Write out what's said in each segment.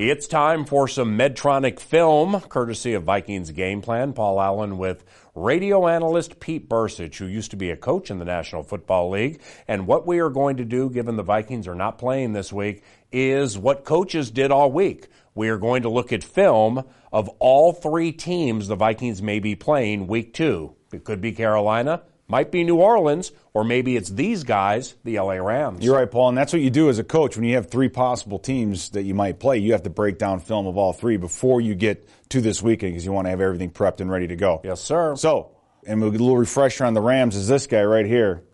It's time for some Medtronic film, courtesy of Vikings Game Plan. Paul Allen with radio analyst Pete Bercich, who used to be a coach in the National Football League. And what we are going to do, given the Vikings are not playing this week, is what coaches did all week. We are going to look at film of all three teams the Vikings may be playing week 2. It could be Carolina, might be New Orleans, or maybe it's these guys, the LA Rams. You're right, Paul, and that's what you do as a coach. When you have three possible teams that you might play, you have to break down film of all three before you get to this weekend because you want to have everything prepped and ready to go. Yes, sir. So, and we'll get a little refresher on the Rams is this guy right here,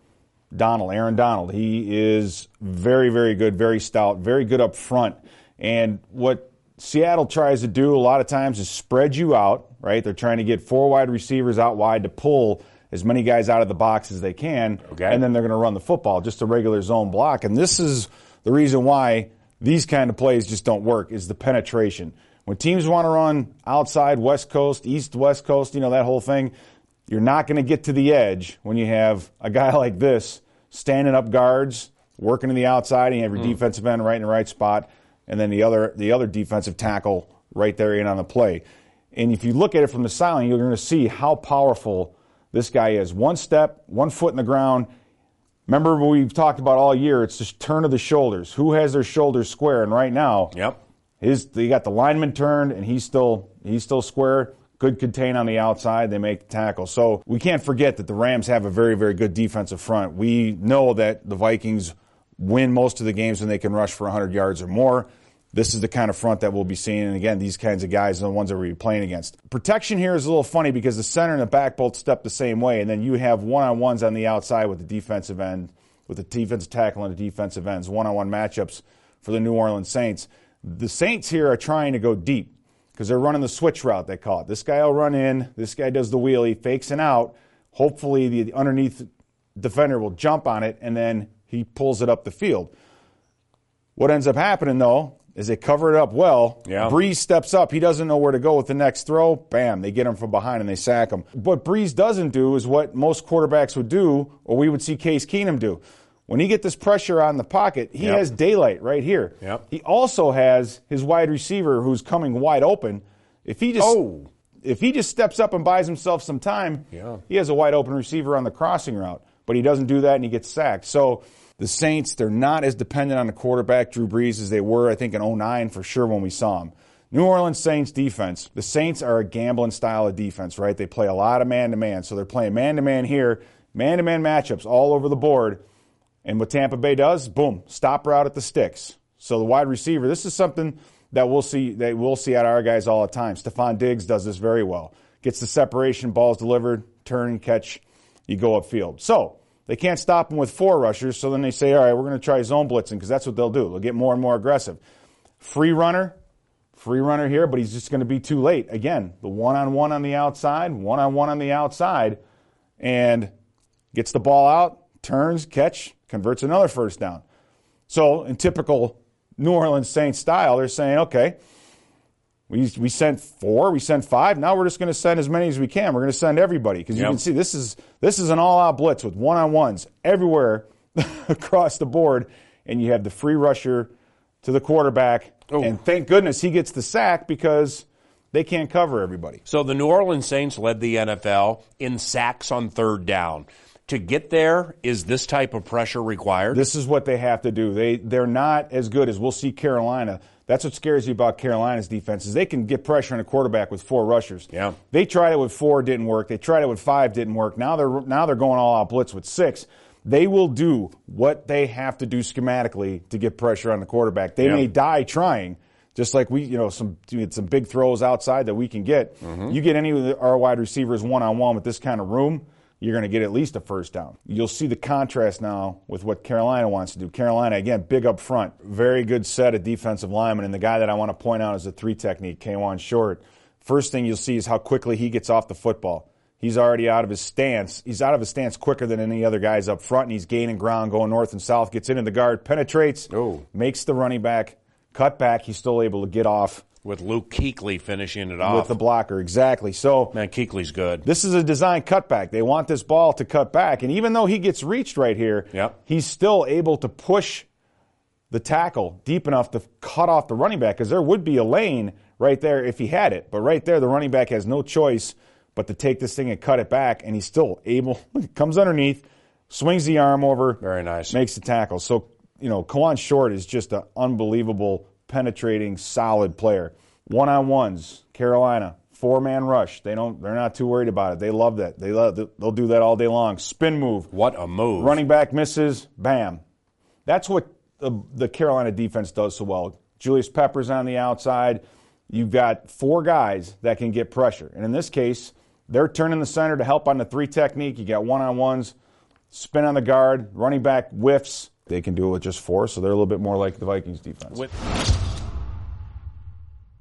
Aaron Donald. He is very, very good, very stout, very good up front. And what Seattle tries to do a lot of times is spread you out, right? They're trying to get 4 wide receivers out wide to pull as many guys out of the box as they can, and then they're going to run the football, just a regular zone block. And this is the reason why these kind of plays just don't work, is the penetration. When teams want to run outside, West Coast, East, West Coast, that whole thing, you're not going to get to the edge when you have a guy like this standing up guards, working to the outside, and you have your defensive end right in the right spot, and then the other defensive tackle right there in on the play. And if you look at it from the sideline, you're going to see how powerful this guy is. One step, 1 foot in the ground. Remember what we've talked about all year, it's just turn of the shoulders. Who has their shoulders square? And right now, they got the lineman turned, and he's still square. Good contain on the outside. They make the tackle. So we can't forget that the Rams have a very, very good defensive front. We know that the Vikings win most of the games when they can rush for 100 yards or more. This is the kind of front that we'll be seeing. And again, these kinds of guys are the ones that we'll be playing against. Protection here is a little funny because the center and the back both step the same way. And then you have one-on-ones on the outside with the defensive end, with the defensive tackle and the defensive ends. One-on-one matchups for the New Orleans Saints. The Saints here are trying to go deep because they're running the switch route, they call it. This guy will run in. This guy does the wheelie, fakes it out. Hopefully the underneath defender will jump on it, and then he pulls it up the field. What ends up happening, though, is they cover it up well. Breeze steps up. He doesn't know where to go with the next throw. Bam, they get him from behind and they sack him. What Breeze doesn't do is what most quarterbacks would do, or we would see Case Keenum do. When he get this pressure on the pocket, he has daylight right here. He also has his wide receiver who's coming wide open. If he just steps up and buys himself some time, he has a wide open receiver on the crossing route. But he doesn't do that and he gets sacked. So the Saints, they're not as dependent on the quarterback, Drew Brees, as they were, I think, in 2009 for sure when we saw him. New Orleans Saints defense. The Saints are a gambling style of defense, right? They play a lot of man-to-man. So they're playing man-to-man here, man-to-man matchups all over the board. And what Tampa Bay does, boom, stop route at the sticks. So the wide receiver, this is something that we'll see out of our guys all the time. Stephon Diggs does this very well. Gets the separation, ball's delivered, turn and catch, you go upfield. So they can't stop him with 4 rushers, so then they say, all right, we're going to try zone blitzing because that's what they'll do. They'll get more and more aggressive. Free runner here, but he's just going to be too late. Again, the one-on-one on the outside, and gets the ball out, turns, catch, converts another first down. So in typical New Orleans Saints style, they're saying, okay, we sent 4, we sent 5. Now we're just going to send as many as we can. We're going to send everybody because you can see this is an all-out blitz with one-on-ones everywhere across the board, and you have the free rusher to the quarterback. And thank goodness he gets the sack because they can't cover everybody. So the New Orleans Saints led the NFL in sacks on 3rd down. To get there, is this type of pressure required? This is what they have to do. They're not as good as we'll see Carolina. That's what scares you about Carolina's defense is they can get pressure on a quarterback with 4 rushers. They tried it with 4, didn't work. They tried it with 5, didn't work. Now they're going all out blitz with 6. They will do what they have to do schematically to get pressure on the quarterback. They may die trying, just like we, some big throws outside that we can get. You get any of our wide receivers one-on-one with this kind of room, you're going to get at least a first down. You'll see the contrast now with what Carolina wants to do. Carolina, again, big up front. Very good set of defensive linemen. And the guy that I want to point out is the 3 technique, Kawann Short. First thing you'll see is how quickly he gets off the football. He's already out of his stance. He's out of his stance quicker than any other guys up front, and he's gaining ground, going north and south, gets into the guard, penetrates, makes the running back, cut back. He's still able to get off. With Luke Kuechly finishing it off. With the blocker, exactly. So, man, Kuechly's good. This is a design cutback. They want this ball to cut back. And even though he gets reached right here, he's still able to push the tackle deep enough to cut off the running back, because there would be a lane right there if he had it. But right there, the running back has no choice but to take this thing and cut it back, and he's still able, comes underneath, swings the arm over. Very nice. Makes the tackle. So, Kawan Short is just an unbelievable, penetrating, solid player. One-on-ones, Carolina, 4-man rush. They're not too worried about it. They love that. They'll do that all day long. Spin move. What a move. Running back misses, bam. That's what the Carolina defense does so well. Julius Peppers on the outside. You've got 4 guys that can get pressure. And in this case, they're turning the center to help on the 3 technique. You got one-on-ones, spin on the guard, running back whiffs. They can do it with just 4, so they're a little bit more like the Vikings defense.